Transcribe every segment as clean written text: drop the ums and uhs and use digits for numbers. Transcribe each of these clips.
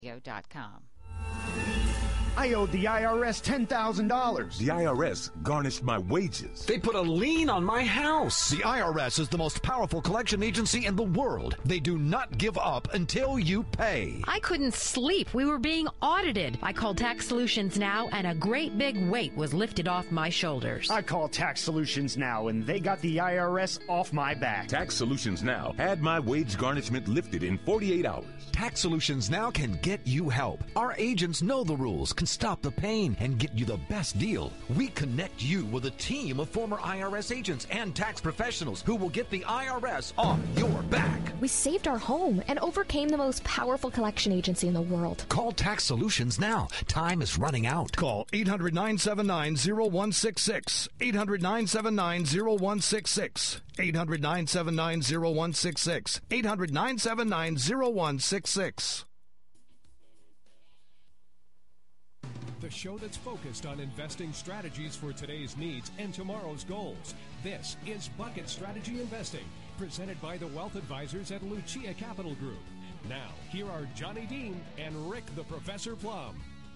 radio.com. I owed the IRS $10,000. The IRS garnished my wages. They put a lien on my house. The IRS is the most powerful collection agency in the world. They do not give up until you pay. I couldn't sleep. We were being audited. I called Tax Solutions Now, and a great big weight was lifted off my shoulders. I called Tax Solutions Now, and they got the IRS off my back. Tax Solutions Now had my wage garnishment lifted in 48 hours. Tax Solutions Now can get you help. Our agents know the rules, can stop the pain, and get you the best deal. We connect you with a team of former IRS agents and tax professionals who will get the IRS off your back. We saved our home and overcame the most powerful collection agency in the world. Call Tax Solutions now. Time is running out. Call 800-979-0166. 800-979-0166. 800-979-0166. 800-979-0166. The show that's focused on investing strategies for today's needs and tomorrow's goals. This is Bucket Strategy Investing, presented by the Wealth Advisors at Lucia Capital Group. Now, here are Johnny Dean and Rick the Professor Plum.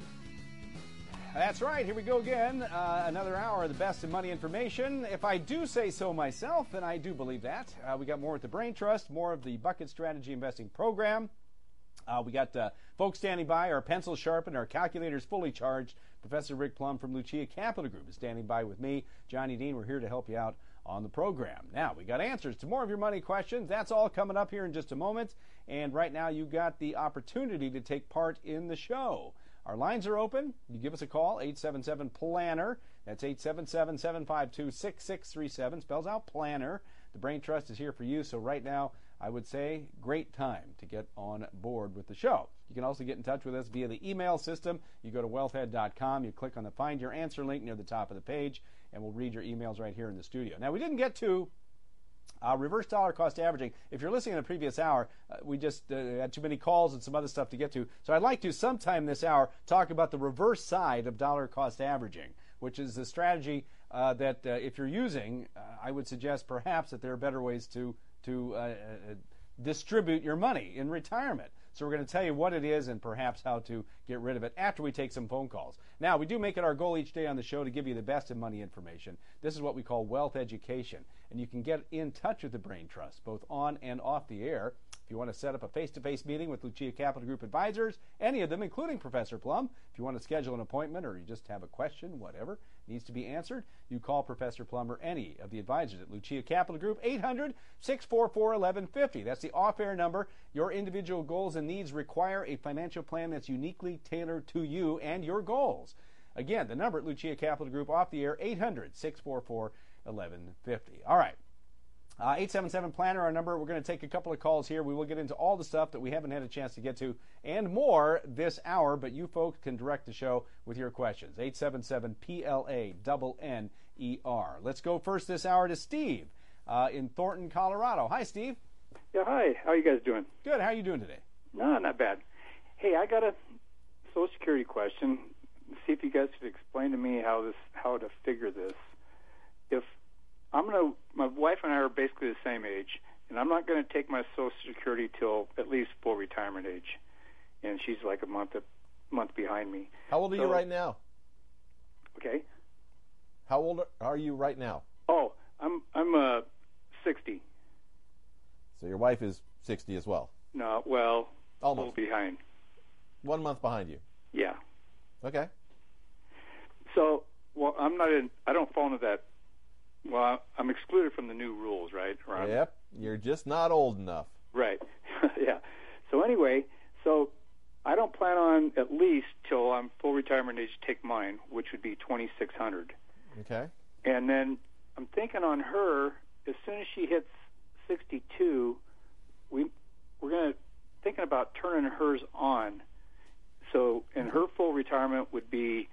That's right. Here we go again. Another hour of the best in money information. If I do say so myself, and I do believe that. We got more at the Brain Trust, more of the Bucket Strategy Investing program. We got folks standing by, our pencils sharpened, our calculators fully charged. Professor Rick Plum from Lucia Capital Group is standing by with me, Johnny Dean. We're here to help you out on the program. Now, we got answers to more of your money questions. That's all coming up here in just a moment. And right now, you got the opportunity to take part in the show. Our lines are open. You give us a call, 877-PLANNER. That's 877-752-6637. Spells out planner. The Brain Trust is here for you. So right now, I would say great time to get on board with the show. You can also get in touch with us via the email system. You go to wealthhead.com. You click on the Find Your Answer link near the top of the page, and we'll read your emails right here in the studio. Now, we didn't get to reverse dollar cost averaging. If you're listening in the previous hour, we just had too many calls and some other stuff to get to. So I'd like to sometime this hour talk about the reverse side of dollar cost averaging, which is the strategy that if you're using, I would suggest perhaps that there are better ways to distribute your money in retirement. So we're going to tell you what it is and perhaps how to get rid of it after we take some phone calls. Now, we do make it our goal each day on the show to give you the best in money information. This is what we call wealth education, and you can get in touch with the Brain Trust, both on and off the air. If you want to set up a face-to-face meeting with Lucia Capital Group advisors, any of them, including Professor Plum, if you want to schedule an appointment or you just have a question, whatever needs to be answered, you call Professor Plum or any of the advisors at Lucia Capital Group, 800-644-1150. That's the off-air number. Your individual goals and needs require a financial plan that's uniquely tailored to you and your goals. Again, the number at Lucia Capital Group off the air, 800-644-1150. All right. 877-PLANNER, our number. We're going to take a couple of calls here. We will get into all the stuff that we haven't had a chance to get to and more this hour, but you folks can direct the show with your questions. 877-PLANNER. Let's go first this hour to Steve in Thornton, Colorado. Hi, Steve. Yeah, hi. How are you guys doing? Good. How are you doing today? No, not bad. Hey, I got a Social Security question. See if you guys could explain to me how to figure this. If my wife and I are basically the same age, and I'm not going to take my Social Security till at least full retirement age, and she's like a month behind me. How old are you right now? Okay. How old are you right now? Oh, I'm 60. So your wife is 60 as well? No, well, almost. A little behind. 1 month behind you? Yeah. Okay. So, well, I don't fall into that. Well, I'm excluded from the new rules, right? Yep. You're just not old enough. Right. Yeah. So anyway, I don't plan on at least till I'm full retirement age to take mine, which would be 2,600. Okay. And then I'm thinking on her, as soon as she hits 62, we're thinking about turning hers on. So, and her full retirement would be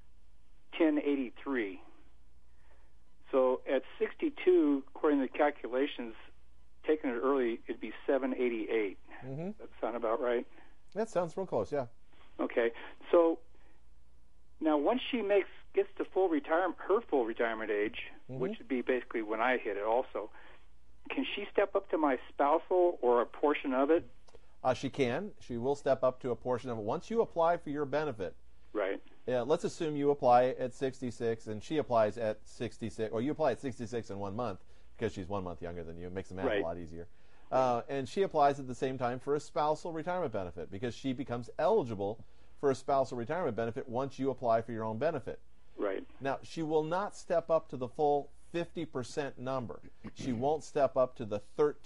1083. So at 62, according to the calculations, taking it early, it'd be 788. Mm-hmm. That sound about right? That sounds real close, yeah. Okay. So now once she gets to her full retirement age, mm-hmm. which would be basically when I hit it also, can she step up to my spousal or a portion of it? She can. She will step up to a portion of it. Once you apply for your benefit, Right. let's assume you apply at 66 and she applies at 66, or you apply at 66 in 1 month because she's 1 month younger than you. It makes the math Right. a lot easier. And she applies at the same time for a spousal retirement benefit because she becomes eligible for a spousal retirement benefit once you apply for your own benefit. Right. Now, she will not step up to the full 50% number. She won't step up to the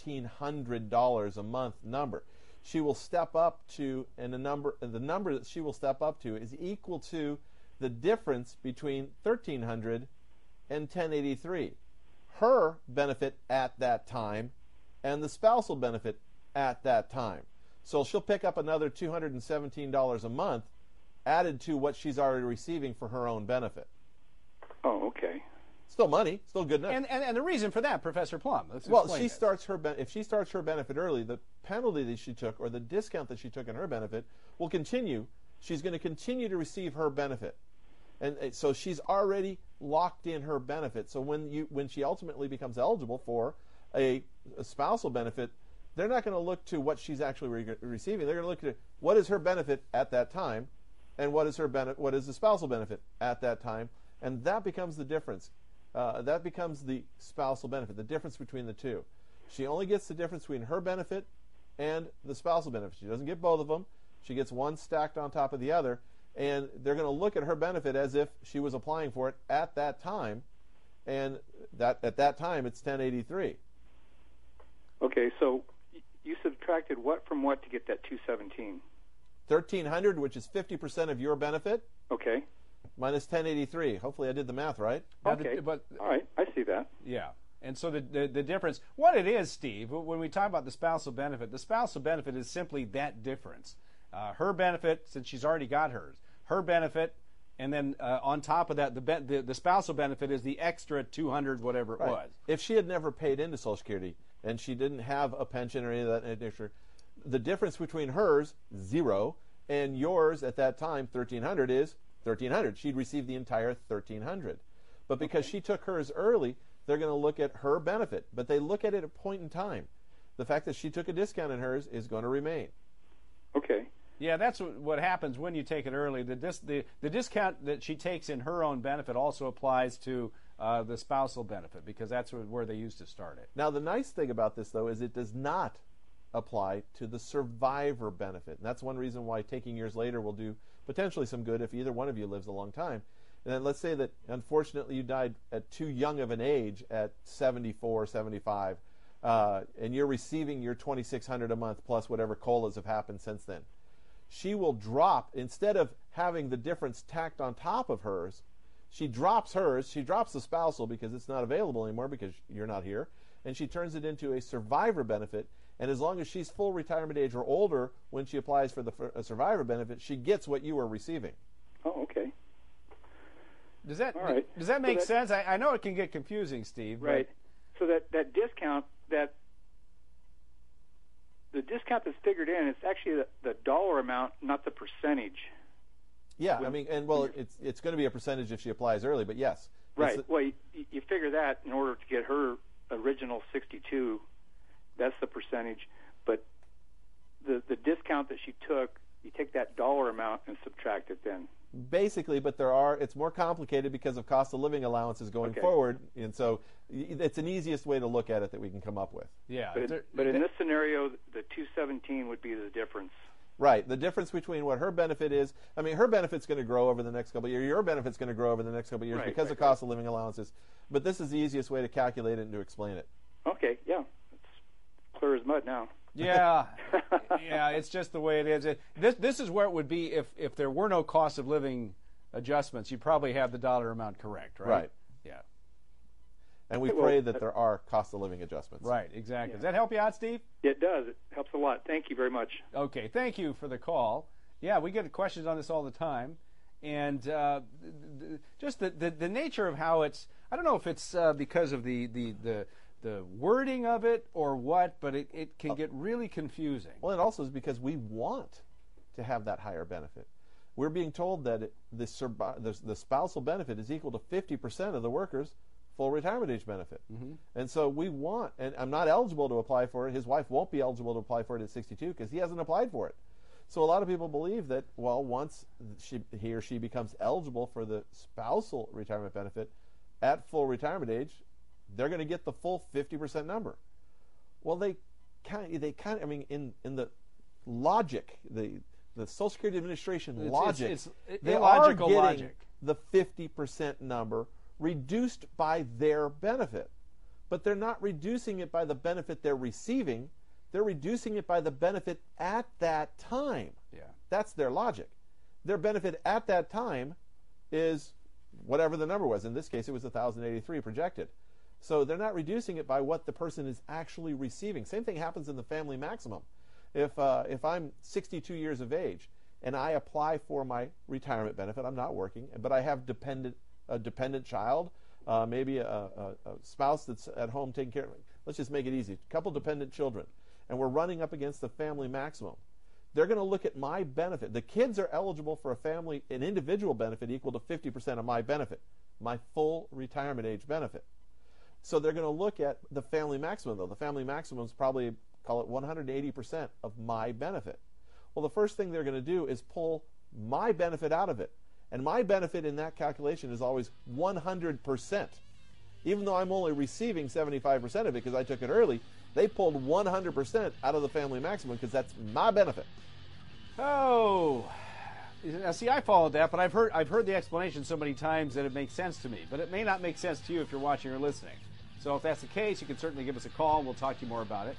$1,300 a month number. She will step up to, and the number that she will step up to is equal to the difference between $1,300 and $1,083. Her benefit at that time and the spousal benefit at that time. So she'll pick up another $217 a month added to what she's already receiving for her own benefit. Oh, okay. Still money, still good enough. And the reason for that, Professor Plum. Well, if she starts her benefit early, the penalty that she took or the discount that she took in her benefit will continue. She's going to continue to receive her benefit, and so she's already locked in her benefit. So when she ultimately becomes eligible for a spousal benefit, they're not going to look to what she's actually receiving. They're going to look at what is her benefit at that time, and what is the spousal benefit at that time, and that becomes the difference. That becomes the spousal benefit, the difference between the two. She only gets the difference between her benefit and the spousal benefit. She doesn't get both of them. She gets one stacked on top of the other, and they're going to look at her benefit as if she was applying for it at that time, and that at that time it's 1083. Okay, so you subtracted what from what to get that 217? 1,300, which is 50% of your benefit. Okay. Minus 1083. Hopefully I did the math right. Okay. But all right, I see that. Yeah. And so the difference, what it is, Steve, when we talk about the spousal benefit is simply that difference. Her benefit, since she's already got hers, her benefit, and then on top of that, the spousal benefit is the extra 200, whatever it was. If she had never paid into Social Security and she didn't have a pension or any of that nature, the difference between hers, 0, and yours at that time, 1,300, is 1,300. She'd receive the entire 1,300. But because she took hers early, they're going to look at her benefit. But they look at it at a point in time. The fact that she took a discount in hers is going to remain. Okay. Yeah, that's what happens when you take it early. The discount that she takes in her own benefit also applies to the spousal benefit because that's where they used to start it. Now, the nice thing about this, though, is it does not apply to the survivor benefit. And that's one reason why taking years later will do potentially some good if either one of you lives a long time. And then let's say that, unfortunately, you died at too young of an age at 74, 75, and you're receiving your $2,600 a month plus whatever COLAs have happened since then. She will drop, instead of having the difference tacked on top of hers, she drops hers, she drops the spousal because it's not available anymore because you're not here, and she turns it into a survivor benefit. And as long as she's full retirement age or older when she applies for the survivor benefit, she gets what you are receiving. Oh, okay. Does that make sense? I know it can get confusing, Steve. Right. So that discount, the discount that's figured in, it's actually the dollar amount, not the percentage. Yeah, it's going to be a percentage if she applies early, but yes. Right. Well, you figure that in order to get her original 62, that's the percentage. But the discount that she took, you take that dollar amount and subtract it then. Basically, but it's more complicated because of cost of living allowances going forward, and so it's an easiest way to look at it that we can come up with. Yeah. But in this scenario, the 217 would be the difference. Right. The difference between what her benefit is, her benefit's going to grow over the next couple of years. Your benefit's going to grow over the next couple of years because of cost of living allowances. But this is the easiest way to calculate it and to explain it. Okay. Yeah. It's clear as mud now. Yeah, it's just the way it is. This is where it would be if there were no cost of living adjustments. You'd probably have the dollar amount correct, right? Right. Yeah. And we pray that there are cost of living adjustments. Right, exactly. Yeah. Does that help you out, Steve? It does. It helps a lot. Thank you very much. Okay, thank you for the call. Yeah, we get questions on this all the time. And just the nature of how it's, I don't know if it's because of the wording of it or what, but it can get really confusing. Well, it also is because we want to have that higher benefit. We're being told that the spousal benefit is equal to 50% of the worker's full retirement age benefit. Mm-hmm. And so we want, and I'm not eligible to apply for it. His wife won't be eligible to apply for it at 62 because he hasn't applied for it. So a lot of people believe that, well, once he or she becomes eligible for the spousal retirement benefit at full retirement age, they're going to get the full 50% number. Well, they kind of, I mean, in the logic, the Social Security Administration logic, they are getting logic. The 50% number reduced by their benefit. But they're not reducing it by the benefit they're receiving. They're reducing it by the benefit at that time. Yeah. That's their logic. Their benefit at that time is whatever the number was. In this case, it was 1,083 projected. So they're not reducing it by what the person is actually receiving. Same thing happens in the family maximum. If I'm 62 years of age and I apply for my retirement benefit, I'm not working, but I have a dependent child, maybe a spouse that's at home taking care of me. Let's just make it easy. A couple dependent children, and we're running up against the family maximum. They're going to look at my benefit. The kids are eligible for an individual benefit equal to 50% of my benefit, my full retirement age benefit. So they're going to look at the family maximum, though. The family maximum is probably, call it 180% of my benefit. Well, the first thing they're going to do is pull my benefit out of it. And my benefit in that calculation is always 100%. Even though I'm only receiving 75% of it because I took it early, they pulled 100% out of the family maximum because that's my benefit. Oh, now see, I followed that, but I've heard the explanation so many times that it makes sense to me. But it may not make sense to you if you're watching or listening. So if that's the case, you can certainly give us a call, and we'll talk to you more about it.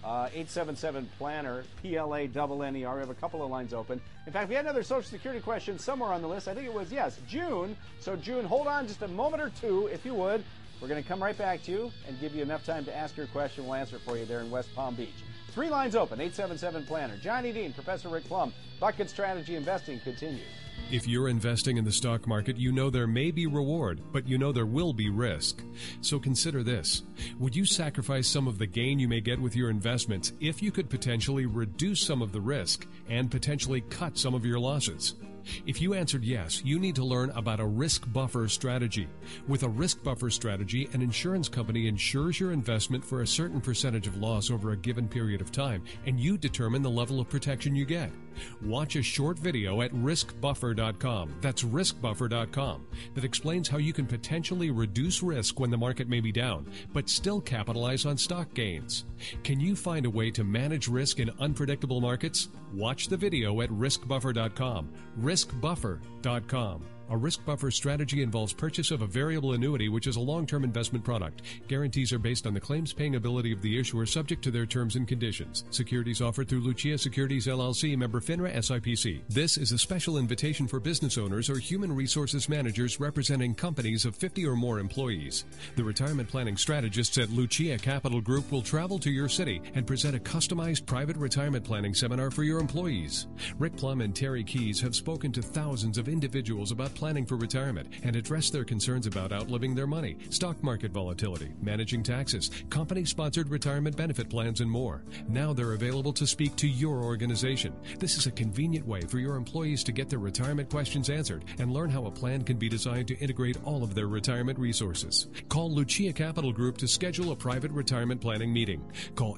877-PLANNER, PLANNER. We have a couple of lines open. In fact, we had another Social Security question somewhere on the list. I think it was, yes, June. So, June, hold on just a moment or two, if you would. We're going to come right back to you and give you enough time to ask your question. We'll answer it for you there in West Palm Beach. 3 lines open, 877-PLANNER. Johnny Dean, Professor Rick Plum, Bucket Strategy Investing continues. If you're investing in the stock market, you know there may be reward, but you know there will be risk. So consider this. Would you sacrifice some of the gain you may get with your investments if you could potentially reduce some of the risk and potentially cut some of your losses? If you answered yes, you need to learn about a risk buffer strategy. With a risk buffer strategy, an insurance company insures your investment for a certain percentage of loss over a given period of time, and you determine the level of protection you get. Watch a short video at riskbuffer.com. That's riskbuffer.com. That explains how you can potentially reduce risk when the market may be down, but still capitalize on stock gains. Can you find a way to manage risk in unpredictable markets? Watch the video at riskbuffer.com. riskbuffer.com. A risk buffer strategy involves purchase of a variable annuity, which is a long-term investment product. Guarantees are based on the claims-paying ability of the issuer, subject to their terms and conditions. Securities offered through Lucia Securities LLC, member FINRA SIPC. This is a special invitation for business owners or human resources managers representing companies of 50 or more employees. The retirement planning strategists at Lucia Capital Group will travel to your city and present a customized private retirement planning seminar for your employees. Rick Plum and Terry Keys have spoken to thousands of individuals about planning for retirement and address their concerns about outliving their money, stock market volatility, managing taxes, company-sponsored retirement benefit plans, and more. Now they're available to speak to your organization. This is a convenient way for your employees to get their retirement questions answered and learn how a plan can be designed to integrate all of their retirement resources. Call Lucia Capital Group to schedule a private retirement planning meeting. Call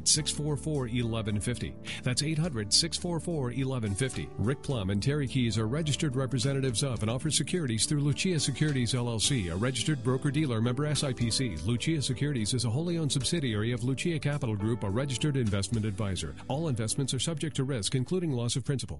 800-644-1150. That's 800-644-1150. Rick Plum and Terry Keys are registered representatives of and offer securities through Lucia Securities LLC, a registered broker-dealer member SIPC. Lucia Securities is a wholly owned subsidiary of Lucia Capital Group, a registered investment advisor. All investments are subject to risk, including loss of principal.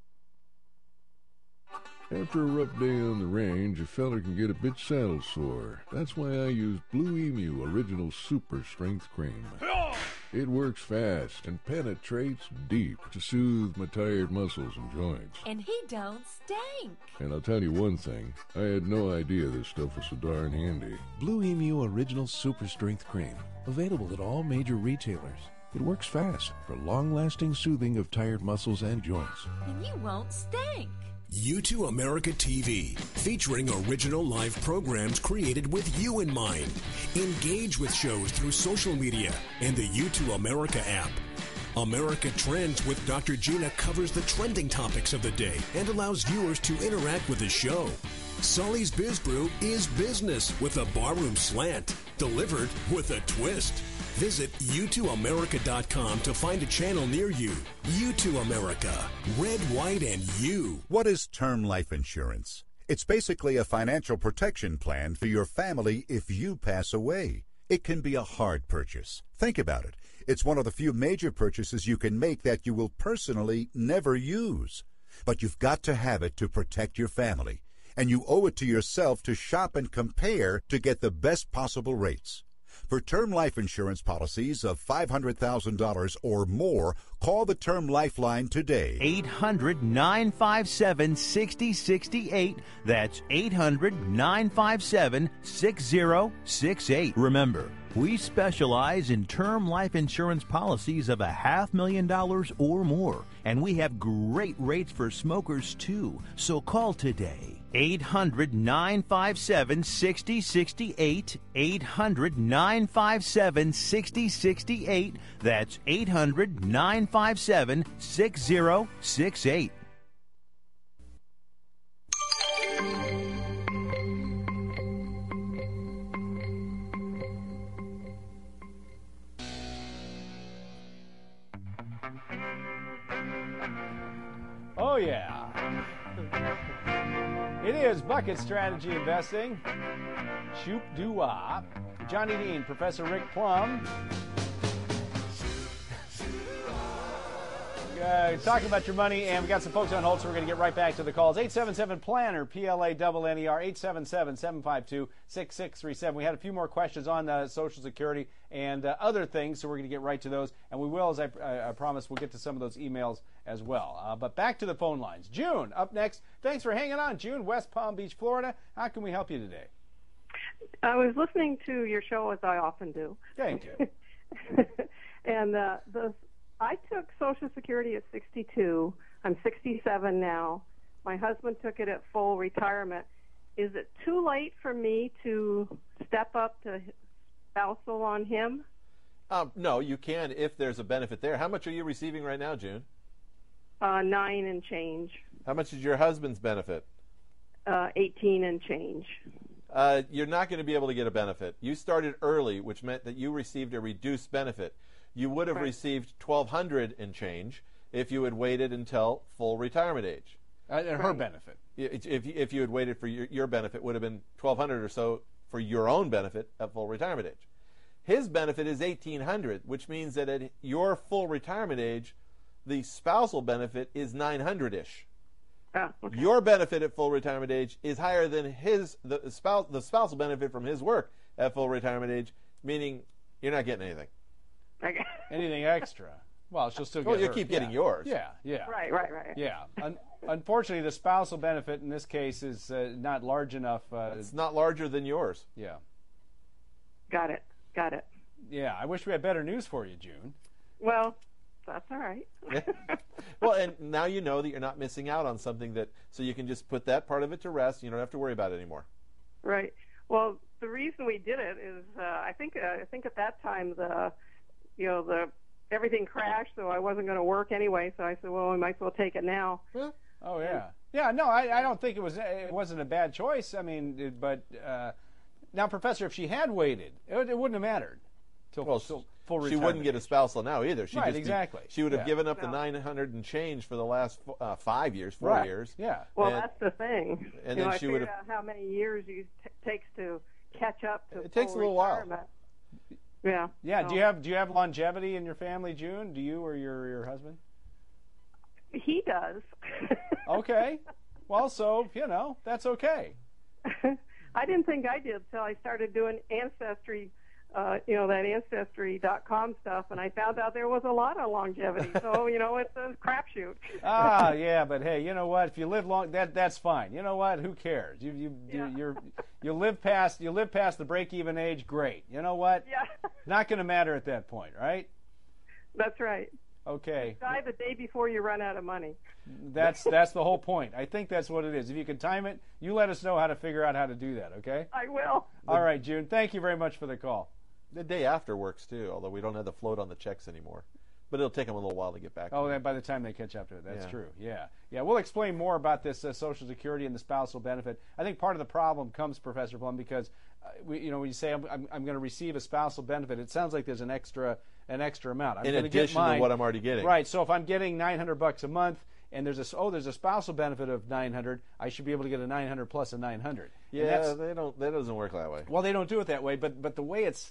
After a rough day on the range, a feller can get a bit saddle sore. That's why I use Blue Emu Original Super Strength Cream. It works fast and penetrates deep to soothe my tired muscles and joints. And he don't stink. And I'll tell you one thing, I had no idea this stuff was so darn handy. Blue Emu Original Super Strength Cream. Available at all major retailers. It works fast for long-lasting soothing of tired muscles and joints. And you won't stink. U2 America TV, featuring original live programs created with you in mind. Engage with shows through social media and the U2 America app. America Trends with Dr. Gina covers the trending topics of the day and allows viewers to interact with the show. Sully's Biz Brew is business with a barroom slant, delivered with a twist. Visit U2America.com to find a channel near you. U2 America, red, white, and you. What is term life insurance? It's basically a financial protection plan for your family if you pass away. It can be a hard purchase. Think about it. It's one of the few major purchases you can make that you will personally never use. But you've got to have it to protect your family. And you owe it to yourself to shop and compare to get the best possible rates. For term life insurance policies of $500,000 or more, call the Term Lifeline today. 800-957-6068. That's 800-957-6068. Remember, we specialize in term life insurance policies of $500,000 or more, and we have great rates for smokers too. So call today. 800-957-6068. 800-957-6068. That's 800-957-6068. Oh, yeah. It is Bucket Strategy Investing. Shoop doo-wah. Johnny Dean, Professor Rick Plum. Talking about your money, and we got some folks on hold, so we're going to get right back to the calls. 877-PLANNER, P-L-A-N-N-E-R, 877-752-6637. We had a few more questions on Social Security and other things, so we're going to get right to those. And we will, as I promised, we'll get to some of those emails as well. But back to the phone lines. June, up next. Thanks for hanging on, June, West Palm Beach, Florida. How can we help you today? I was listening to your show, as I often do. Thank you. And I took Social Security at 62. I'm 67 now. My husband took it at full retirement. Is it too late for me to step up to spousal on him? No, you can if there's a benefit there. How much are you receiving right now, June? 9 and change. How much is your husband's benefit? 18 and change. You're not going to be able to get a benefit. You started early, which meant that you received a reduced benefit. You would have received $1,200 and change if you had waited until full retirement age. And her benefit. If you had waited for your benefit, would have been $1,200 or so for your own benefit at full retirement age. His benefit is $1,800, which means that at your full retirement age, the spousal benefit is $900-ish. Okay. Your benefit at full retirement age is higher than the spousal benefit from his work at full retirement age, meaning you're not getting anything. Anything extra? Well, she'll still get Well, you her. keep getting yours. Yeah. Right. Yeah. Unfortunately, the spousal benefit in this case is not large enough. It's not larger than yours. Yeah. Got it. Yeah, I wish we had better news for you, June. Well, that's all right. Well, and now you know that you're not missing out on something so you can just put that part of it to rest. You don't have to worry about it anymore. Right. Well, the reason we did it is I think at that time everything crashed, so I wasn't going to work anyway. So I said, well, we might as well take it now. Yeah. Oh yeah. Yeah. No, I don't think it wasn't a bad choice. I mean, but now, Professor, if she had waited, it wouldn't have mattered. Till full retirement. She wouldn't get a spousal now either. Right. Exactly. She would have given up the $900 and change for the last 5 years, 4 right. years. Yeah. Well, that's the thing. And then I she would have. How many years it takes to catch up to it takes a little while. Yeah. Yeah. So, do you have longevity in your family, June? Do you or your husband? He does. Okay. Well, so that's okay. I didn't think I did until I started doing Ancestry, that Ancestry.com stuff, and I found out there was a lot of longevity. So it's a crapshoot. Yeah, but hey, you know what? If you live long, that's fine. You know what? Who cares? You live past the break-even age. Great. You know what? Yeah. Not going to matter at that point, right? That's right. Okay. You die the day before you run out of money. That's the whole point. I think that's what it is. If you can time it, you let us know how to figure out how to do that, okay? I will. All right, June. Thank you very much for the call. The day after works, too, although we don't have the float on the checks anymore. but it'll take them a little while to get back. Oh, and by the time they catch up to it, that's Yeah. true. Yeah. We'll explain more about this Social Security and the spousal benefit. I think part of the problem comes, Professor Plum, because when you say I'm going to receive a spousal benefit, it sounds like there's an extra amount. I'm In gonna addition get mine, to what I'm already getting. Right. So if I'm getting $900 a month, and there's a spousal benefit of $900, I should be able to get a $900 plus a $900. Yeah, that doesn't work that way. Well, they don't do it that way, but the way it's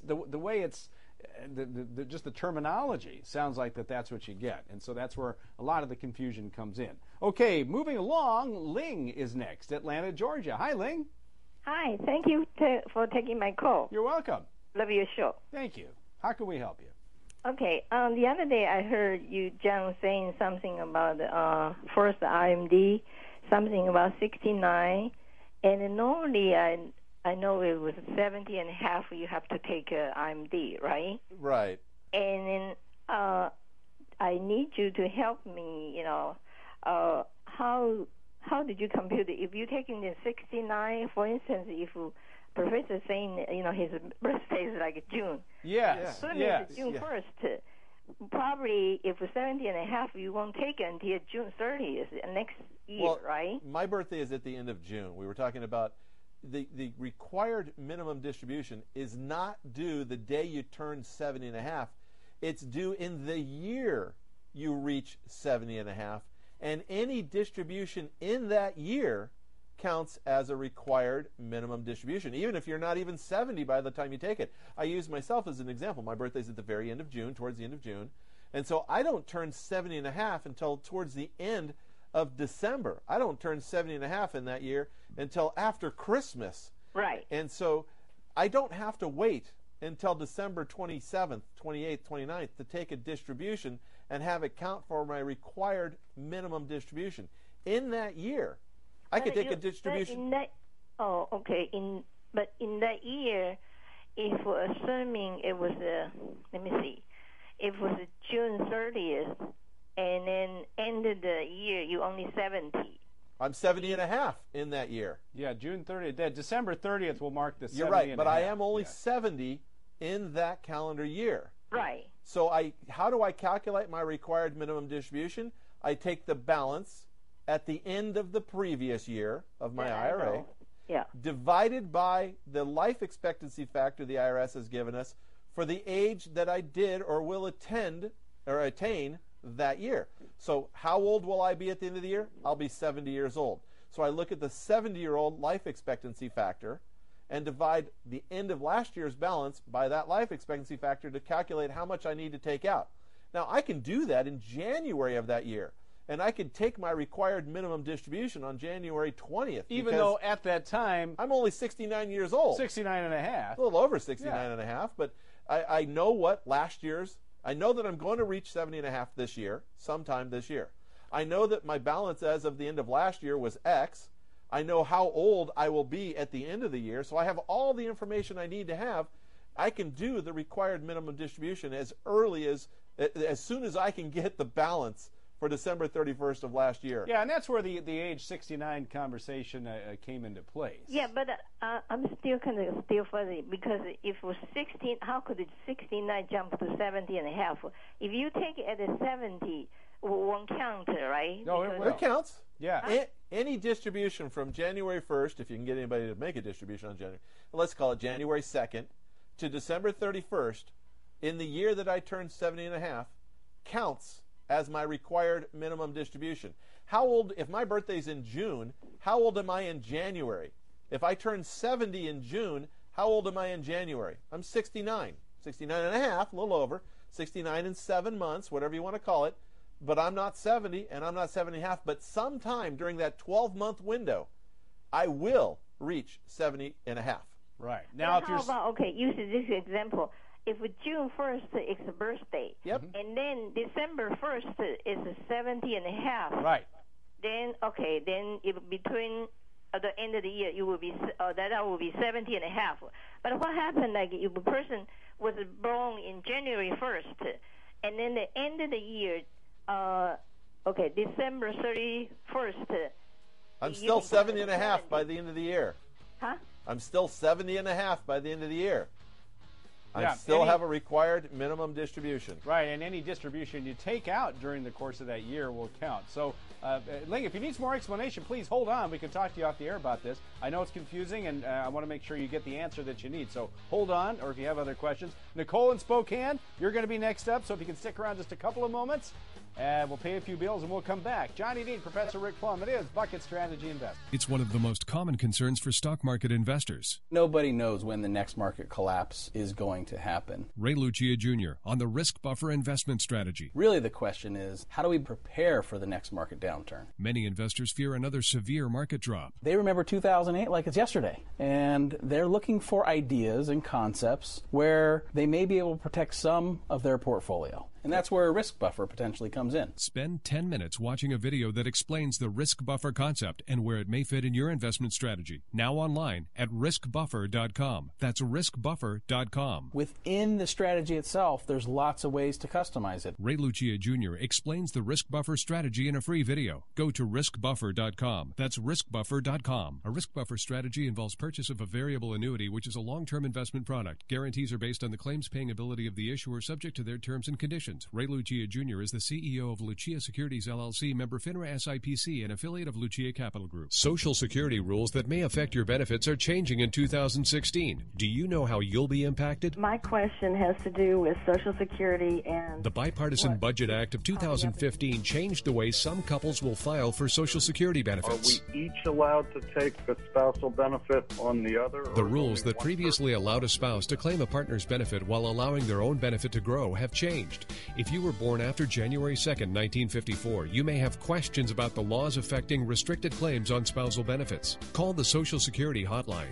just the terminology sounds like that's what you get, and so that's where a lot of the confusion comes in. Okay, moving along, Ling is next, Atlanta, Georgia. Hi, Ling. Hi, thank you for taking my call. You're welcome. Love your show. Thank you. How can we help you? Okay, the other day I heard you, John, saying something about first IMD, something about 69, and normally I know it was 70 and a half you have to take IMD, right? Right. And then I need you to help me, how did you compute it? If you're taking the 69, for instance, if Professor saying, his birthday is like June. Yes. So it's June 1st. Probably if 70 and a half, you won't take it until June 30th next year, right? My birthday is at the end of June. We were talking about the required minimum distribution is not due the day you turn 70 and a half. It's due in the year you reach 70 and a half. And any distribution in that year counts as a required minimum distribution, even if you're not even 70 by the time you take it. I use myself as an example. My birthday's at the very end of June, towards the end of June. And so I don't turn 70 and a half until towards the end of December. I don't turn 70 and a half in that year until after Christmas. Right. And so I don't have to wait until December 27th, 28th, 29th to take a distribution and have it count for my required minimum distribution. In that year, I could take a distribution. Okay. But in that year, if assuming it was, let me see, if it was June 30th, and then end of the year, you only 70. I'm 70 and a half in that year. Yeah, June 30th. December 30th will mark the 70 You're right, and but a half. I am only 70 in that calendar year. Right. So how do I calculate my required minimum distribution? I take the balance at the end of the previous year of my IRA, divided by the life expectancy factor the IRS has given us for the age that I did or will attain that year. So how old will I be at the end of the year? I'll be 70 years old. So I look at the 70-year-old life expectancy factor and divide the end of last year's balance by that life expectancy factor to calculate how much I need to take out. Now, I can do that in January of that year, and I could take my required minimum distribution on January 20th. Even though at that time, I'm only 69 years old. 69 and a half. A little over 69 and a half, but I know what last year's, I know that I'm going to reach 70 and a half this year, sometime this year. I know that my balance as of the end of last year was X. I know how old I will be at the end of the year, so I have all the information I need to have. I can do the required minimum distribution as soon as I can get the balance for December 31st of last year. Yeah, and that's where the age 69 conversation came into place. Yeah, but I'm still kind of fuzzy because if it was 16, how could it 69 jump to 70 and a half? If you take it at a 70, it won't count, right? No, it counts. Yeah. Any distribution from January 1st, if you can get anybody to make a distribution on January, let's call it January 2nd, to December 31st, in the year that I turned 70 and a half, counts as my required minimum distribution. How old, if my birthday's in June, how old am I in January? If I turn 70 in June, how old am I in January? I'm 69. 69 and a half, a little over. 69 and 7 months, whatever you want to call it. But I'm not 70 and I'm not 70 and a half. But sometime during that 12-month window, I will reach 70 and a half. Right. Now, how about, okay, use this example. If June 1st is a birthday, and then December 1st is 70 and a half, right? Then if between the end of the year, you will be that will be 70 and a half. But what happened? Like if a person was born in January 1st, and then the end of the year, December 31st. I'm still 70 and a half by the end of the year. Huh? I'm still 70 and a half by the end of the year. I still have a required minimum distribution. Right, and any distribution you take out during the course of that year will count. So, Ling, if you need some more explanation, please hold on. We can talk to you off the air about this. I know it's confusing, and I want to make sure you get the answer that you need. So hold on, or if you have other questions. Nicole in Spokane, you're going to be next up, so if you can stick around just a couple of moments, we'll pay a few bills and we'll come back. Johnny Dean, Professor Rick Plum, it is Bucket Strategy Invest. It's one of the most common concerns for stock market investors. Nobody knows when the next market collapse is going to happen. Ray Lucia Jr. on the Risk Buffer Investment Strategy. Really, the question is, how do we prepare for the next market downturn? Many investors fear another severe market drop. They remember 2008 like it's yesterday, and they're looking for ideas and concepts where they may be able to protect some of their portfolio. And that's where a risk buffer potentially comes in. Spend 10 minutes watching a video that explains the risk buffer concept and where it may fit in your investment strategy. Now online at riskbuffer.com. That's riskbuffer.com. Within the strategy itself, there's lots of ways to customize it. Ray Lucia Jr. explains the risk buffer strategy in a free video. Go to riskbuffer.com. That's riskbuffer.com. A risk buffer strategy involves purchase of a variable annuity, which is a long-term investment product. Guarantees are based on the claims-paying ability of the issuer, subject to their terms and conditions. Ray Lucia Jr. is the CEO of Lucia Securities LLC, member FINRA SIPC, and affiliate of Lucia Capital Group. Social Security rules that may affect your benefits are changing in 2016. Do you know how you'll be impacted? My question has to do with Social Security and... The Bipartisan Budget Act of 2015 changed the way some couples will file for Social Security benefits. Are we each allowed to take a spousal benefit on the other? The rules that previously allowed a spouse to claim a partner's benefit while allowing their own benefit to grow have changed. If you were born after January 2nd, 1954, you may have questions about the laws affecting restricted claims on spousal benefits. Call the Social Security hotline,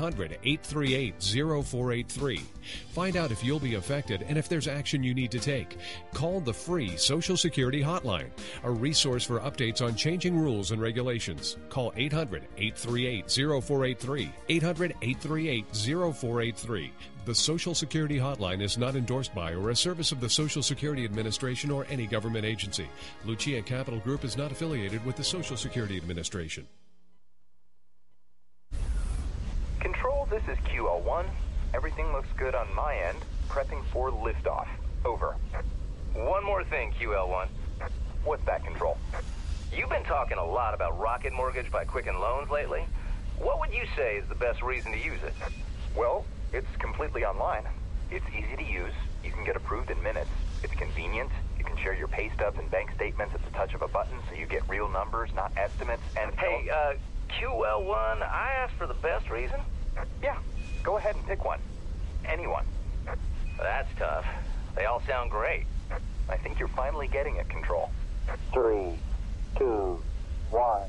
800-838-0483. Find out if you'll be affected and if there's action you need to take. Call the free Social Security hotline, a resource for updates on changing rules and regulations. Call 800-838-0483, 800-838-0483. The Social Security hotline is not endorsed by or a service of the Social Security Administration or any government agency. Lucia Capital Group is not affiliated with the Social Security Administration. Control, this is QL1. Everything looks good on my end. Prepping for liftoff. Over. One more thing, QL1. What's that, Control? You've been talking a lot about Rocket Mortgage by Quicken Loans lately. What would you say is the best reason to use it? Well, it's completely online. It's easy to use. You can get approved in minutes. It's convenient. You can share your pay stubs and bank statements at the touch of a button, so you get real numbers, not estimates. And hey, QL1, I asked for the best reason. Yeah, go ahead and pick one. Anyone. That's tough. They all sound great. I think you're finally getting it, Control. 3, 2, 1.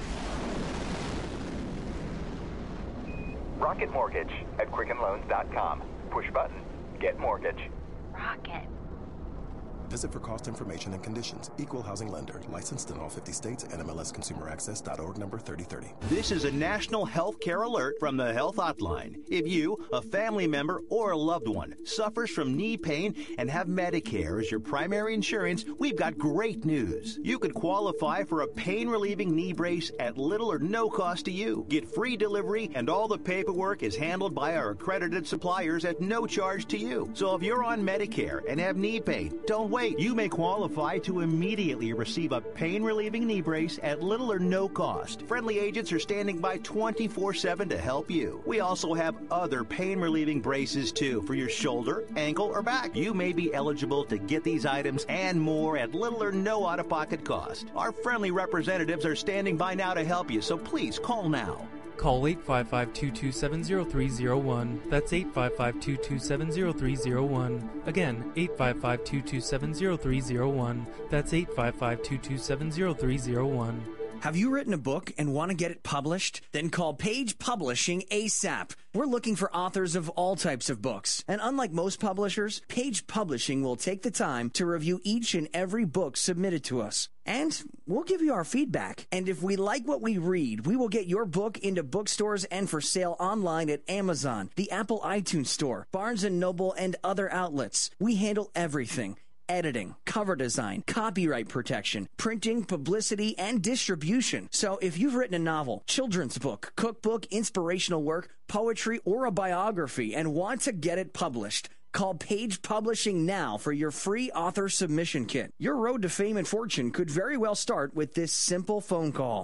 Rocket Mortgage at QuickenLoans.com. Push button. Get mortgage. Rocket. Visit for cost information and conditions. Equal housing lender. Licensed in all 50 states. NMLSConsumerAccess.org number 3030. This is a national health care alert from the Health Hotline. If you, a family member, or a loved one suffers from knee pain and have Medicare as your primary insurance, we've got great news. You could qualify for a pain-relieving knee brace at little or no cost to you. Get free delivery, and all the paperwork is handled by our accredited suppliers at no charge to you. So if you're on Medicare and have knee pain, don't wait. You may qualify to immediately receive a pain-relieving knee brace at little or no cost. Friendly agents are standing by 24/7 to help you. We also have other pain-relieving braces, too, for your shoulder, ankle, or back. You may be eligible to get these items and more at little or no out-of-pocket cost. Our friendly representatives are standing by now to help you, so please call now. Call 855-227-0301. That's 855-227-0301. Again, 855-227-0301. That's 855-227-0301. Have you written a book and want to get it published? Then call Page Publishing ASAP. We're looking for authors of all types of books. And unlike most publishers, Page Publishing will take the time to review each and every book submitted to us. And we'll give you our feedback. And if we like what we read, we will get your book into bookstores and for sale online at Amazon, the Apple iTunes Store, Barnes & Noble, and other outlets. We handle everything. Editing, cover design, copyright protection, printing, publicity, and distribution. So if you've written a novel, children's book, cookbook, inspirational work, poetry, or a biography and want to get it published, Call Page Publishing now for your free author submission kit. Your road to fame and fortune could very well start with this simple phone call.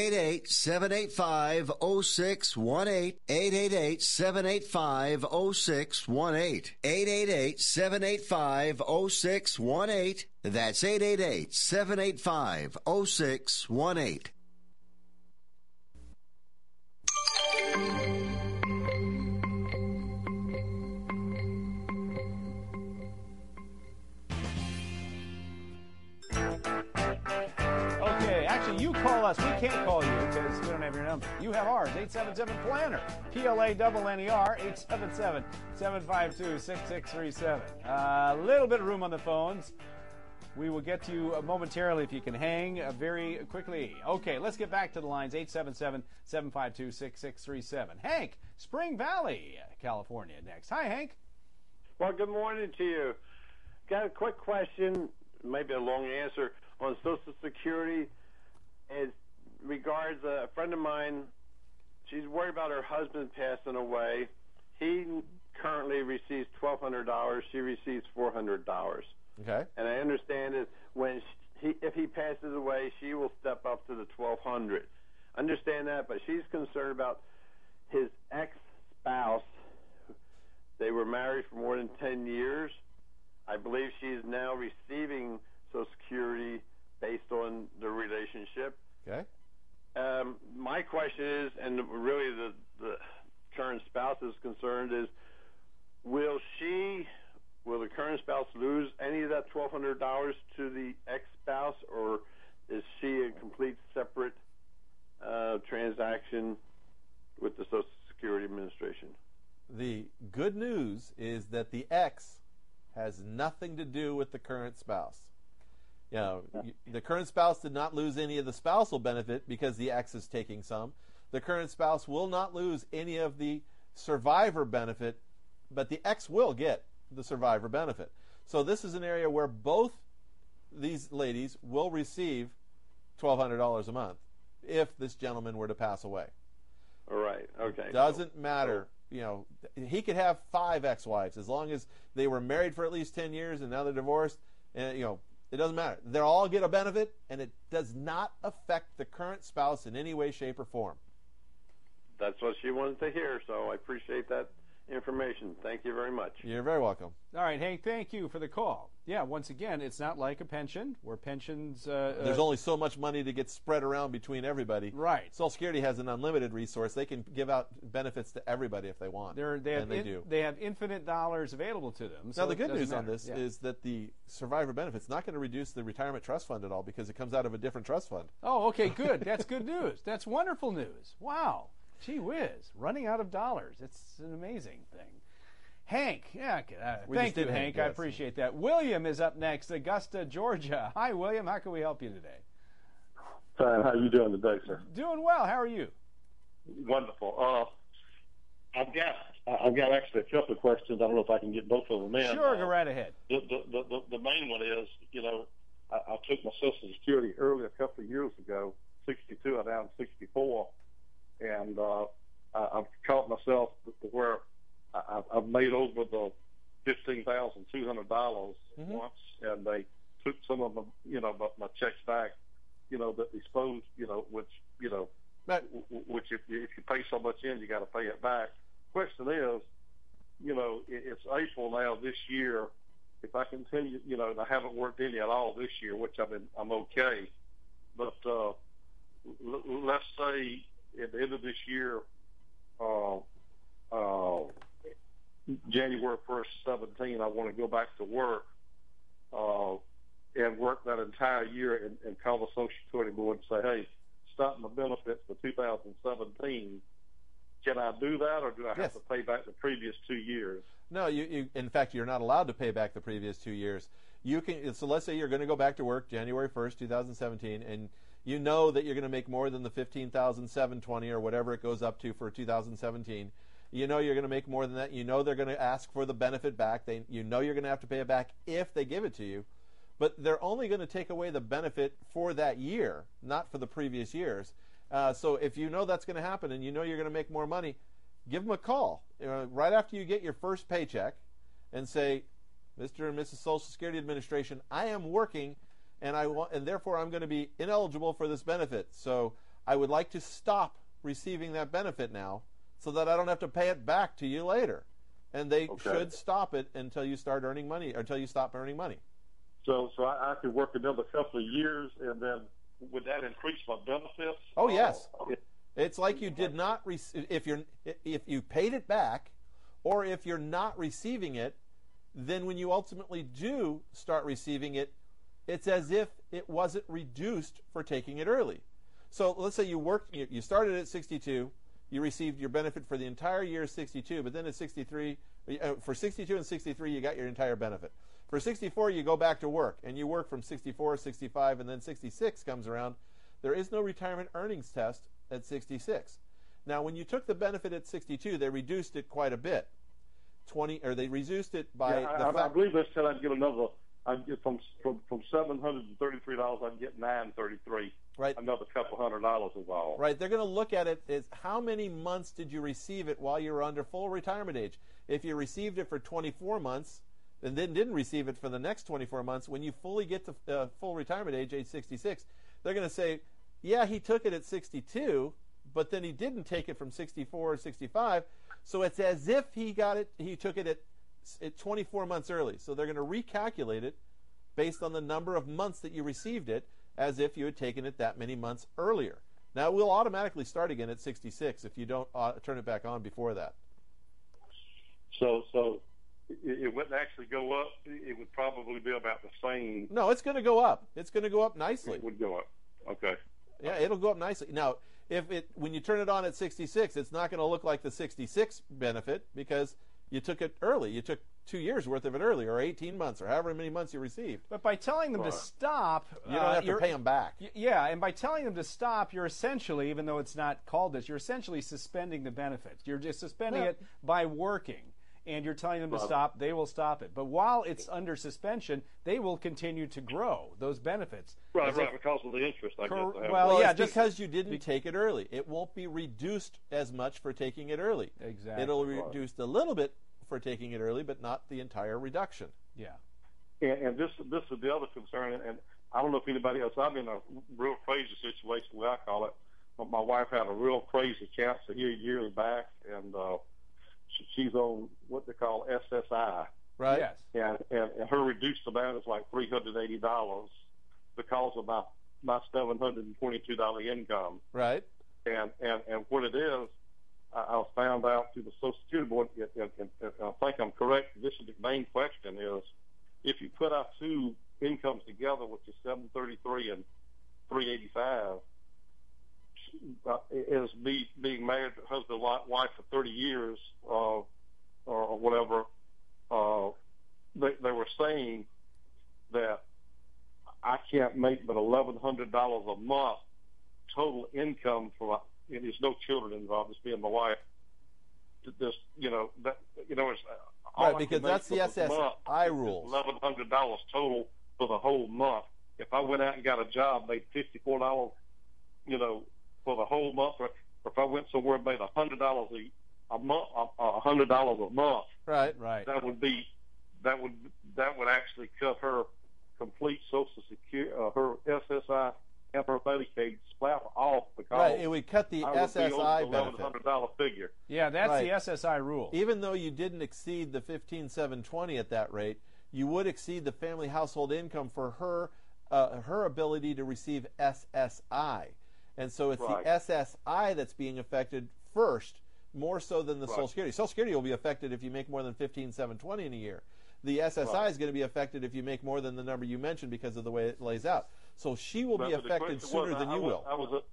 888-785-0618. 888-785-0618. 888-785-0618. That's 888-785-0618. Okay, actually, you call us. We can't call you because we don't have your number. You have ours, 877-PLANNER, PLANNER, 877-752-6637. A little bit of room on the phones. We will get to you momentarily if you can hang very quickly. Okay, let's get back to the lines, 877-752-6637. Hank, Spring Valley, California, next. Hi, Hank. Well, good morning to you. Got a quick question, maybe a long answer, on Social Security. As regards a friend of mine, she's worried about her husband passing away. He currently receives $1,200. She receives $400. Okay. And I understand that when if he passes away, she will step up to the $1,200. Understand that, but she's concerned about his ex-spouse. They were married for more than 10 years. I believe she's now receiving Social Security based on the relationship. Okay. My question is, and really the current spouse is concerned, is will the current spouse lose any of that $1,200 to the ex-spouse, or is she a complete separate transaction with the Social Security Administration? The good news is that the ex has nothing to do with the current spouse. You know, the current spouse did not lose any of the spousal benefit because the ex is taking some. The current spouse will not lose any of the survivor benefit, but the ex will get the survivor benefit. So this is an area where both these ladies will receive $1,200 a month if this gentleman were to pass away. All right. Okay. Doesn't matter. You know, he could have 5 ex-wives as long as they were married for at least 10 years and now they're divorced. And, you know, it doesn't matter. They'll all get a benefit, and it does not affect the current spouse in any way, shape, or form. That's what she wanted to hear, so I appreciate that information. Thank you very much. You're very welcome. All right, Hank, thank you for the call. Yeah, once again, it's not like a pension where pensions... There's only so much money to get spread around between everybody. Right. Social Security has an unlimited resource. They can give out benefits to everybody if they want. They do. They have infinite dollars available to them. So now, the good news on this is that the survivor benefit's not going to reduce the retirement trust fund at all because it comes out of a different trust fund. Oh, okay, good. That's good news. That's wonderful news. Wow. Gee whiz. Running out of dollars. It's an amazing thing. Hank, thank you, Hank. Yes. I appreciate that. William is up next, Augusta, Georgia. Hi, William. How can we help you today? Fine. How are you doing today, sir? Doing well. How are you? Wonderful. I've got actually a couple of questions. I don't know if I can get both of them in. Sure, go right ahead. The main one is, you know, I took my Social Security early a couple of years ago, 62. I'm down 64, and I've caught myself where I've made over the $15,200 once, and they took some of my checks back, that disposed, which if you pay so much in, you got to pay it back. Question is, it's April now this year. If I continue, and I haven't worked any at all this year, which I'm okay, but let's say at the end of this year, January 1st, 2017, I want to go back to work and work that entire year and call the Social Security Board and say, hey, stop my benefits for 2017. Can I do that, or do I have to pay back the previous 2 years? No, you in fact, you're not allowed to pay back the previous 2 years. You can. So let's say you're going to go back to work January 1st, 2017, and you know that you're going to make more than the $15,720 or whatever it goes up to for 2017. You know you're going to make more than that. You know they're going to ask for the benefit back. You know you're going to have to pay it back if they give it to you. But they're only going to take away the benefit for that year, not for the previous years. So if you know that's going to happen and you know you're going to make more money, give them a call. Right after you get your first paycheck, and say, Mr. and Mrs. Social Security Administration, I am working, and therefore I'm going to be ineligible for this benefit. So I would like to stop receiving that benefit now, so that I don't have to pay it back to you later. And they should stop it until you start earning money, or until you stop earning money. So I could work another couple of years, and then would that increase my benefits? Oh yes, it's like you did not if you paid it back, or if you're not receiving it, then when you ultimately do start receiving it, it's as if it wasn't reduced for taking it early. So let's say you started at 62, you received your benefit for the entire year 62, but then at 63, for 62 and 63, you got your entire benefit. For 64, you go back to work, and you work from 64, 65, and then 66 comes around. There is no retirement earnings test at 66. Now, when you took the benefit at 62, they reduced it quite a bit. They reduced it by I believe they said I'd get another. I'd get from $733, I'd get $933. Right. Another couple $100 involved. Right. They're going to look at it as how many months did you receive it while you were under full retirement age. If you received it for 24 months and then didn't receive it for the next 24 months, when you fully get to full retirement age 66, they're going to say, yeah, he took it at 62, but then he didn't take it from 64 or 65. So it's as if he took it at 24 months early. So they're going to recalculate it based on the number of months that you received it, as if you had taken it that many months earlier. Now, it will automatically start again at 66 if you don't turn it back on before that. So it wouldn't actually go up. It would probably be about the same. No, it's going to go up. It's going to go up nicely. It would go up. Okay. Yeah, it'll go up nicely. Now, when you turn it on at 66, it's not going to look like the 66 benefit because you took it early. You took 2 years worth of it early, or 18 months, or however many months you received. But by telling them to stop, you don't have to pay them back. Yeah, and by telling them to stop, you're essentially, even though it's not called this, you're essentially suspending the benefits. You're just suspending it by working, and you're telling them to stop. They will stop it. But while it's under suspension, they will continue to grow those benefits. Right, because of the interest, I guess. Well, yeah, because you didn't take it early. It won't be reduced as much for taking it early. Exactly. It'll be reduced a little bit for taking it early, but not the entire reduction. Yeah. And this is the other concern, and I don't know if anybody else. I'm in a real crazy situation, the way I call it. My wife had a real crazy cancer here years back, and she's on what they call SSI. Right. Yes. And her reduced amount is like $380 because of my $722 income. Right. And what it is, I found out through the Social Security Board, and I think I'm correct. This is the main question: is if you put our two incomes together, which is $733 and $385, is being married, husband, wife for 30 years, or whatever. They were saying that I can't make but $1,100 a month total income for. And there's no children involved. It's me and my wife. It's right, because that's the SSI rules. $1,100 total for the whole month. If I went out and got a job, made $54, for the whole month, or if I went somewhere and made $100 a month, $100 a month. Right. That would actually cut her complete Social Security, her SSI. And her Medicaid splat off because right, it would cut the SSI benefit. $1,100 figure. Yeah, that's the SSI rule. Even though you didn't exceed the $15,720 at that rate, you would exceed the family household income for her ability to receive SSI, and so it's the SSI that's being affected first, more so than the Social Security. Social Security will be affected if you make more than $15,720 in a year. The SSI is going to be affected if you make more than the number you mentioned because of the way it lays out. So she will be affected sooner than you will.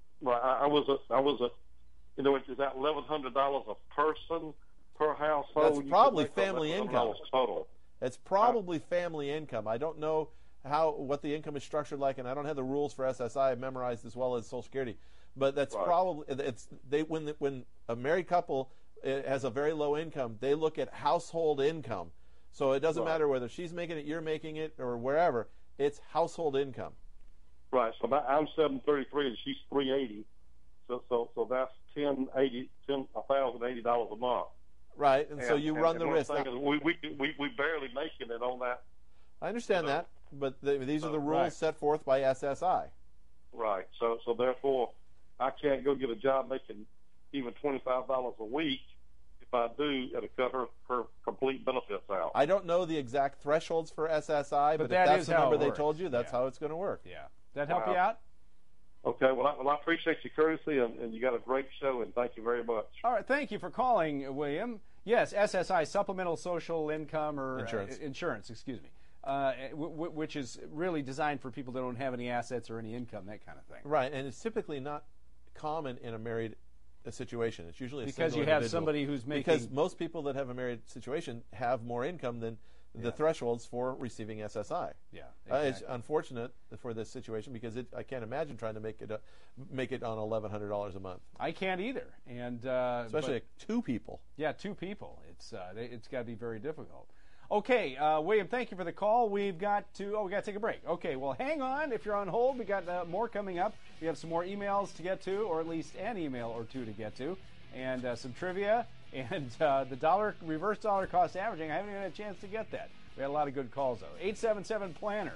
Is that $1,100 a person per household? That's probably family income. Total. It's probably family income. I don't know what the income is structured like, and I don't have the rules for SSI memorized as well as Social Security. But that's probably when a married couple has a very low income, they look at household income. So it doesn't matter whether she's making it, you're making it, or wherever. It's household income. Right. So I'm $733 and she's $380. So that's $1,080 a month. Right, and so you run the risk. We barely making it on that. I understand that, but these are the rules set forth by SSI. Right. So therefore, I can't go get a job making even $25 a week. If I do, it'll cut her complete benefits out. I don't know the exact thresholds for SSI, but if that's the number they told you, that's how it's going to work. Yeah. Does that help you out? Okay. Well, I appreciate your courtesy, and you got a great show, and thank you very much. All right. Thank you for calling, William. Yes, SSI, Supplemental Social Income or Insurance, excuse me. Which is really designed for people that don't have any assets or any income, that kind of thing. Right, and it's typically not common in a married situation. It's usually because you have somebody who's making... Because most people that have a married situation have more income than the thresholds for receiving SSI. Yeah, exactly. It's unfortunate for this situation because I can't imagine trying to make it on $1,100 a month. I can't either, and especially two people. Yeah, two people. It's got to be very difficult. Okay, William, thank you for the call. We've got to take a break. Okay, well, hang on. If you're on hold, we got more coming up. We have some more emails to get to, or at least an email or two to get to, and some trivia, and the reverse dollar cost averaging. I haven't even had a chance to get that. We had a lot of good calls, though. 877-PLANNER,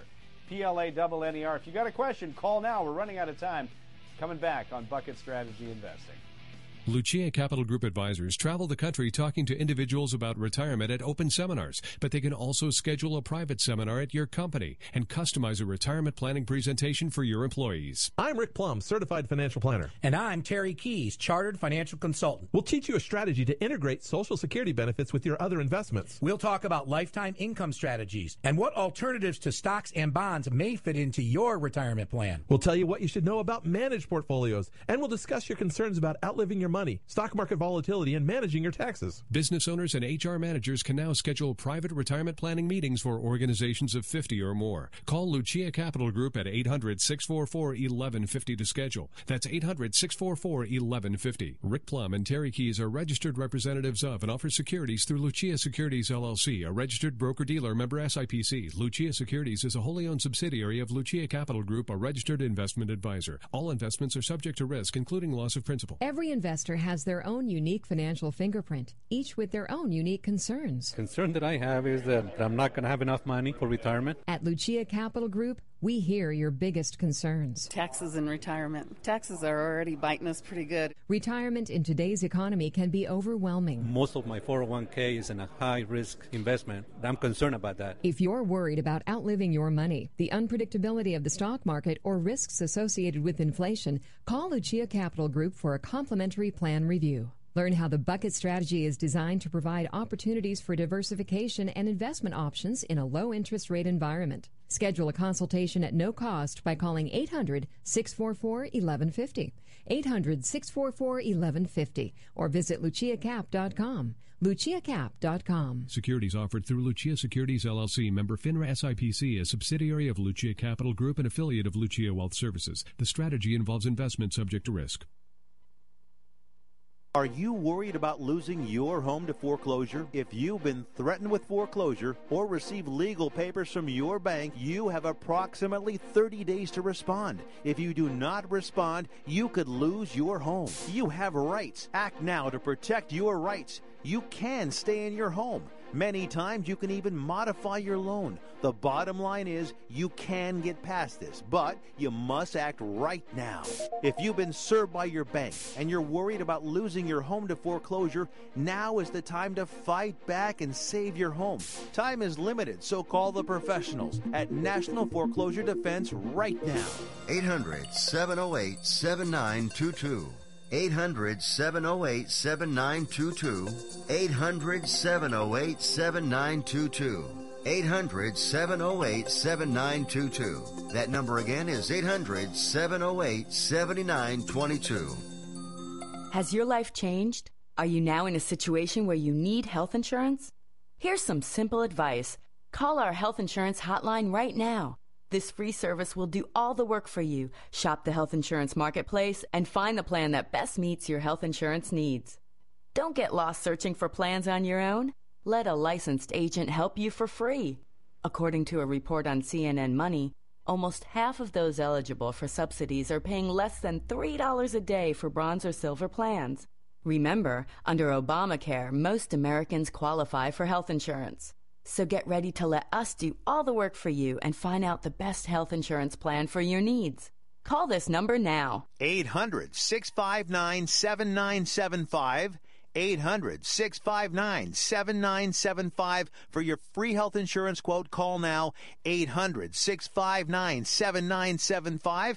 PLANNER. If you got a question, call now. We're running out of time. Coming back on Bucket Strategy Investing. Lucia Capital Group advisors travel the country talking to individuals about retirement at open seminars, but they can also schedule a private seminar at your company and customize a retirement planning presentation for your employees. I'm Rick Plum, Certified Financial Planner. And I'm Terry Keys, Chartered Financial Consultant. We'll teach you a strategy to integrate Social Security benefits with your other investments. We'll talk about lifetime income strategies and what alternatives to stocks and bonds may fit into your retirement plan. We'll tell you what you should know about managed portfolios, and we'll discuss your concerns about outliving your money, stock market volatility, and managing your taxes. Business owners and HR managers can now schedule private retirement planning meetings for organizations of 50 or more. Call Lucia Capital Group at 800-644-1150 to schedule. That's 800-644-1150. Rick Plum and Terry Keys are registered representatives of and offer securities through Lucia Securities LLC, a registered broker-dealer member SIPC. Lucia Securities is a wholly owned subsidiary of Lucia Capital Group, a registered investment advisor. All investments are subject to risk, including loss of principal. Every investor has their own unique financial fingerprint, each with their own unique concerns. Concern that I have is that I'm not going to have enough money for retirement. At Lucia Capital Group, we hear your biggest concerns. Taxes and retirement. Taxes are already biting us pretty good. Retirement in today's economy can be overwhelming. Most of my 401k is in a high-risk investment. I'm concerned about that. If you're worried about outliving your money, the unpredictability of the stock market, or risks associated with inflation, call Lucia Capital Group for a complimentary plan review. Learn how the Bucket Strategy is designed to provide opportunities for diversification and investment options in a low-interest rate environment. Schedule a consultation at no cost by calling 800-644-1150, 800-644-1150, or visit luciacap.com. luciacap.com. Securities offered through Lucia Securities LLC, member FINRA SIPC, a subsidiary of Lucia Capital Group and affiliate of Lucia Wealth Services. The strategy involves investment subject to risk. Are you worried about losing your home to foreclosure? If you've been threatened with foreclosure or received legal papers from your bank, you have approximately 30 days to respond. If you do not respond, you could lose your home. You have rights. Act now to protect your rights. You can stay in your home. Many times you can even modify your loan. The bottom line is you can get past this, but you must act right now. If you've been served by your bank and you're worried about losing your home to foreclosure, now is the time to fight back and save your home. Time is limited, so call the professionals at National Foreclosure Defense right now. 800-708-7922. 800-708-7922. 800-708-7922. 800-708-7922. That number again is 800-708-7922. Has your life changed? Are you now in a situation where you need health insurance? Here's some simple advice. Call our health insurance hotline right now. This free service will do all the work for you. Shop the health insurance marketplace and find the plan that best meets your health insurance needs. Don't get lost searching for plans on your own. Let a licensed agent help you for free. According to a report on CNN Money, almost half of those eligible for subsidies are paying less than $3 a day for bronze or silver plans. Remember, under Obamacare, most Americans qualify for health insurance. So get ready to let us do all the work for you and find out the best health insurance plan for your needs. Call this number now. 800-659-7975. 800-659-7975 for your free health insurance quote. Call now. 800-659-7975.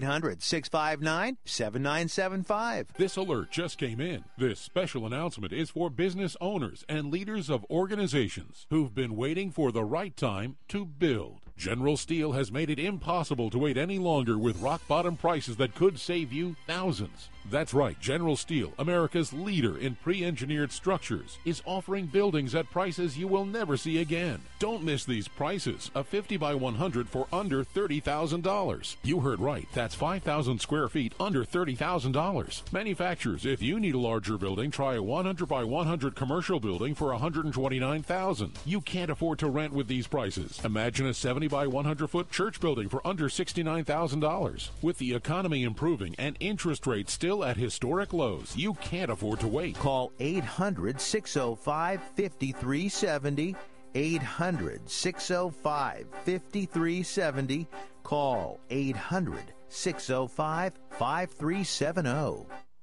800-659-7975. This alert just came in. This special announcement is for business owners and leaders of organizations who've been waiting for the right time to build. General Steel has made it impossible to wait any longer with rock-bottom prices that could save you thousands. That's right, General Steel, America's leader in pre-engineered structures, is offering buildings at prices you will never see again. Don't miss these prices. A 50 by 100 for under $30,000. You heard right. That's 5,000 square feet under $30,000. Manufacturers, if you need a larger building, try a 100 by 100 commercial building for $129,000. You can't afford to rent with these prices. Imagine a 70 by 100 foot church building for under $69,000. With the economy improving and interest rates still at historic lows, you can't afford to wait. Call 800-605-5370. 800-605-5370. Call 800-605-5370.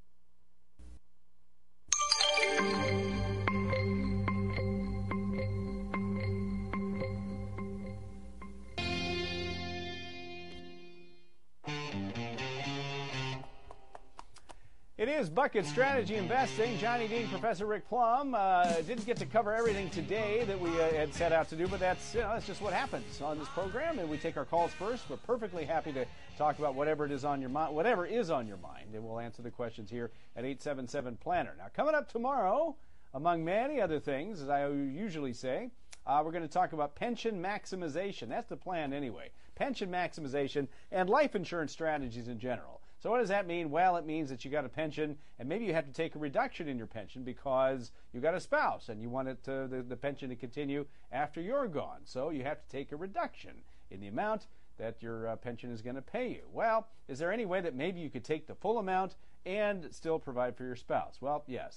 It is Bucket Strategy Investing. Johnny Dean, Professor Rick Plum. Didn't get to cover everything today that we had set out to do, but that's just what happens on this program. And we take our calls first. We're perfectly happy to talk about whatever is on your mind, and we'll answer the questions here at 877-PLANNER. Now, coming up tomorrow, among many other things, as I usually say, we're going to talk about pension maximization. That's the plan anyway. Pension maximization and life insurance strategies in general. So what does that mean? Well, it means that you got a pension, and maybe you have to take a reduction in your pension because you got a spouse, and you want it the pension to continue after you're gone. So you have to take a reduction in the amount that your pension is going to pay you. Well, is there any way that maybe you could take the full amount and still provide for your spouse? Well, yes.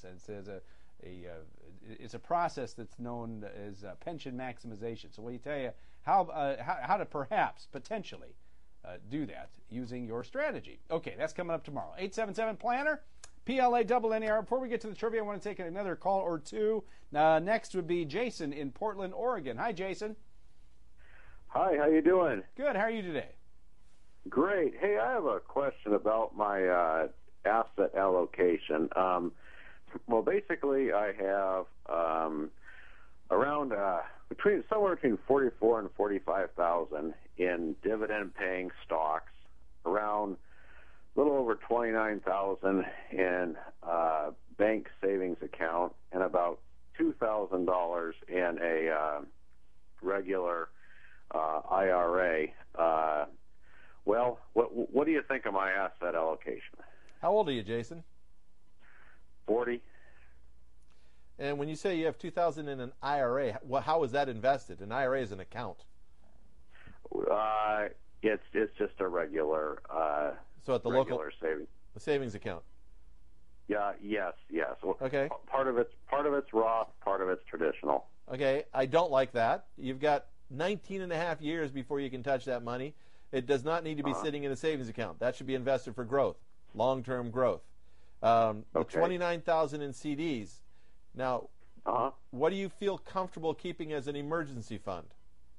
It's a process that's known as pension maximization. So we'll tell you how to perhaps, potentially, do that using your strategy. Okay, that's coming up tomorrow. 877-PLANNER, PLANNER. Before we get to the trivia, I want to take another call or two. Next would be Jason in Portland, Oregon. Hi, Jason. Hi, how you doing? Good. How are you today? Great. Hey, I have a question about my asset allocation. Well, basically, I have around somewhere between 44 and 45,000 in dividend-paying stocks, around a little over 29,000 in bank savings account, and about $2,000 in a regular IRA. Well, what do you think of my asset allocation? How old are you, Jason? 40. And when you say you have $2,000 in an IRA, how is that invested? An IRA is an account. It's just a regular so at the regular local savings account. Yeah. Yes. Okay. Part of it's Roth. Part of it's traditional. Okay. I don't like that. You've got 19 and a half years before you can touch that money. It does not need to be sitting in a savings account. That should be invested for growth, long-term growth. The 29,000 in CDs. Now, what do you feel comfortable keeping as an emergency fund?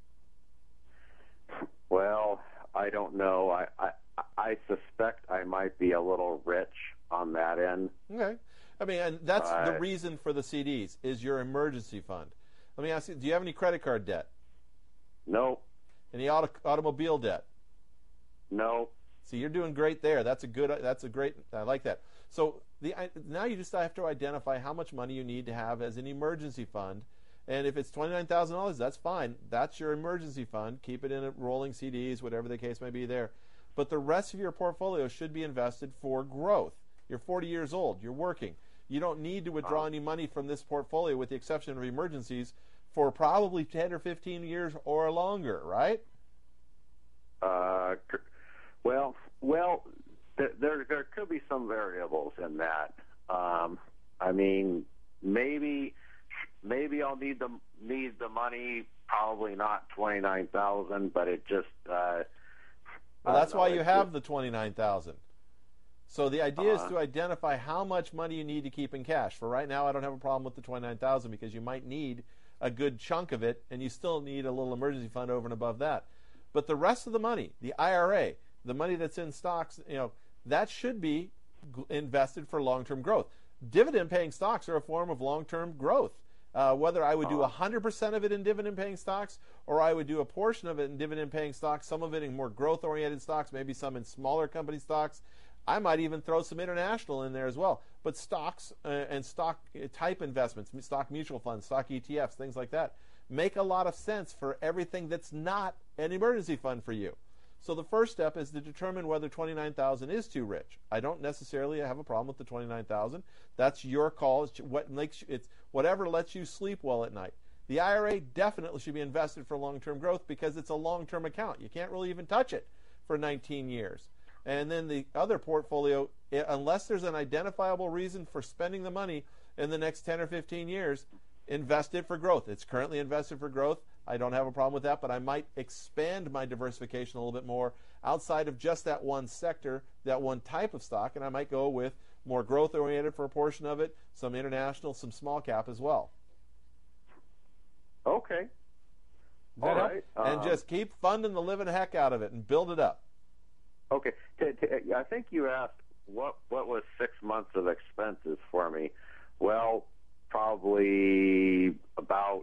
Well, I don't know. I suspect I might be a little rich on that end. Okay. I mean, and that's the reason for the CDs is your emergency fund. Let me ask you, do you have any credit card debt? No. Any automobile debt? No. See, you're doing great there. That's a great, I like that. So now you just have to identify how much money you need to have as an emergency fund. And if it's $29,000, that's fine. That's your emergency fund. Keep it in a rolling CDs, whatever the case may be there. But the rest of your portfolio should be invested for growth. You're 40 years old. You're working. You don't need to withdraw any money from this portfolio with the exception of emergencies for probably 10 or 15 years or longer, right? Well, there could be some variables in that. I mean, maybe I'll need the money. Probably not 29,000, but it just. Well, that's why you have the 29,000. So the idea is to identify how much money you need to keep in cash. For right now, I don't have a problem with the 29,000 because you might need a good chunk of it, and you still need a little emergency fund over and above that. But the rest of the money, the IRA, the money that's in stocks, that should be invested for long-term growth. Dividend-paying stocks are a form of long-term growth. Whether I would do 100% of it in dividend-paying stocks or I would do a portion of it in dividend-paying stocks, some of it in more growth-oriented stocks, maybe some in smaller company stocks. I might even throw some international in there as well. But stocks and stock-type investments, stock mutual funds, stock ETFs, things like that, make a lot of sense for everything that's not an emergency fund for you. So the first step is to determine whether 29,000 is too rich. I don't necessarily have a problem with the 29,000. That's your call. It's whatever lets you sleep well at night. The IRA definitely should be invested for long-term growth because it's a long-term account. You can't really even touch it for 19 years. And then the other portfolio, unless there's an identifiable reason for spending the money in the next 10 or 15 years, invest it for growth. It's currently invested for growth. I don't have a problem with that, but I might expand my diversification a little bit more outside of just that one sector, that one type of stock, and I might go with more growth-oriented for a portion of it, some international, some small cap as well. Okay. All right. And just keep funding the living heck out of it and build it up. Okay. I think you asked what was 6 months of expenses for me. Well, probably about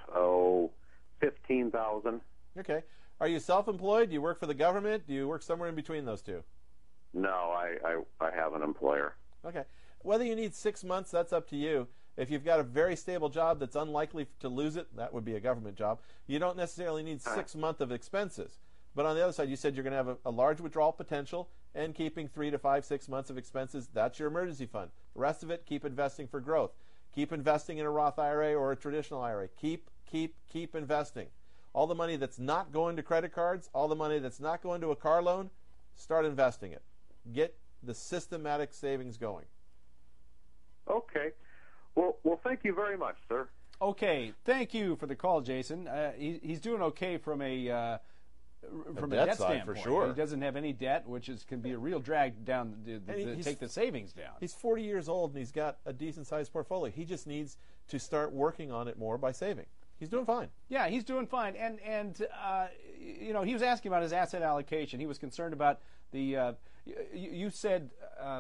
15,000. Okay. Are you self-employed? Do you work for the government? Do you work somewhere in between those two? No, I have an employer. Okay. Whether you need 6 months, that's up to you. If you've got a very stable job that's unlikely to lose it, that would be a government job. You don't necessarily need 6 months of expenses. But on the other side, you said you're going to have a large withdrawal potential and keeping 3 to 5, 6 months of expenses. That's your emergency fund. The rest of it, keep investing for growth. Keep investing in a Roth IRA or a traditional IRA. Keep investing. All the money that's not going to credit cards, all the money that's not going to a car loan, start investing it. Get the systematic savings going. Okay. Well, thank you very much, sir. Okay, thank you for the call, Jason. He's doing okay from a debt standpoint. For sure. He doesn't have any debt, which can be a real drag down to take the savings down. He's 40 years old and he's got a decent-sized portfolio. He just needs to start working on it more by saving. He's doing fine. Yeah, he's doing fine. And he was asking about his asset allocation. He was concerned about the you said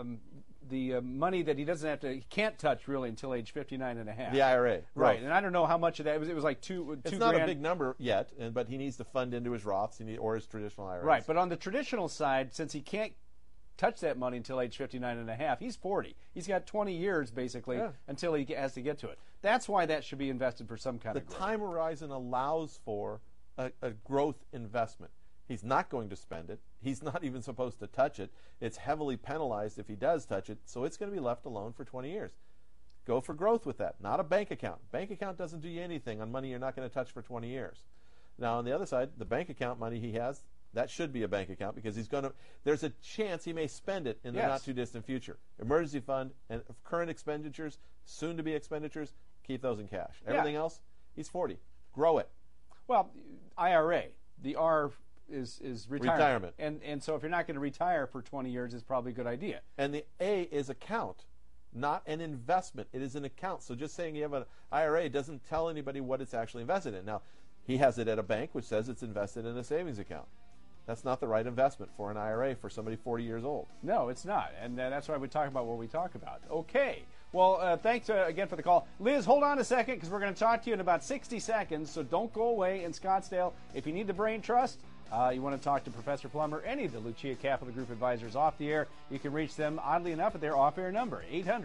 the money that he can't touch really until age 59 and a half. The IRA. Right. And I don't know how much of that it was like two It's not a big number yet, but he needs to fund into his Roths or his traditional IRAs. Right. But on the traditional side, since he can't touch that money until age 59 and a half, he's 40. He's got 20 years basically until he has to get to it. That's why that should be invested for some kind of growth. The time horizon allows for a growth investment. He's not going to spend it. He's not even supposed to touch it. It's heavily penalized if he does touch it, so it's going to be left alone for 20 years. Go for growth with that, not a bank account. Bank account doesn't do you anything on money you're not going to touch for 20 years. Now, on the other side, the bank account money he has, that should be a bank account because there's a chance he may spend it in the not-too-distant future. Emergency fund and current expenditures, soon-to-be expenditures, keep those in cash. Everything else, he's 40. Grow it. Well, IRA, the R is retirement. And so if you're not going to retire for 20 years, it's probably a good idea. And the A is account, not an investment. It is an account. So just saying you have an IRA doesn't tell anybody what it's actually invested in. Now, he has it at a bank which says it's invested in a savings account. That's not the right investment for an IRA for somebody 40 years old. No, it's not. And that's why we talk about what we talk about. Okay. Well, thanks again for the call. Liz, hold on a second because we're going to talk to you in about 60 seconds, so don't go away in Scottsdale. If you need the brain trust, you want to talk to Professor Plum or any of the Lucia Capital Group advisors off the air, you can reach them, oddly enough, at their off-air number,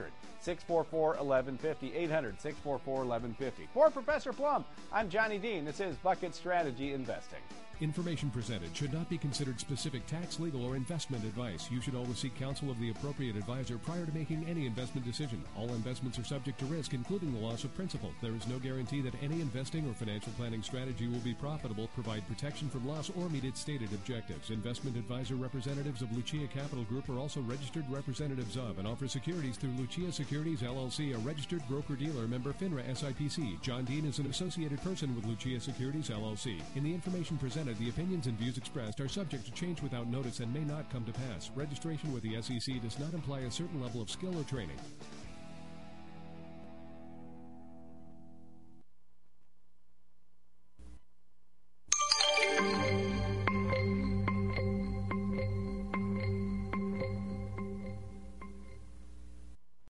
800-644-1150, 800-644-1150. For Professor Plum, I'm Johnny Dean. This is Bucket Strategy Investing. Information presented should not be considered specific tax, legal, or investment advice. You should always seek counsel of the appropriate advisor prior to making any investment decision. All investments are subject to risk, including the loss of principal. There is no guarantee that any investing or financial planning strategy will be profitable, provide protection from loss, or meet its stated objectives. Investment advisor representatives of Lucia Capital Group are also registered representatives of and offer securities through Lucia Securities LLC, a registered broker-dealer, member FINRA SIPC. John Dean is an associated person with Lucia Securities LLC. In the information presented, the opinions and views expressed are subject to change without notice and may not come to pass. Registration with the SEC does not imply a certain level of skill or training.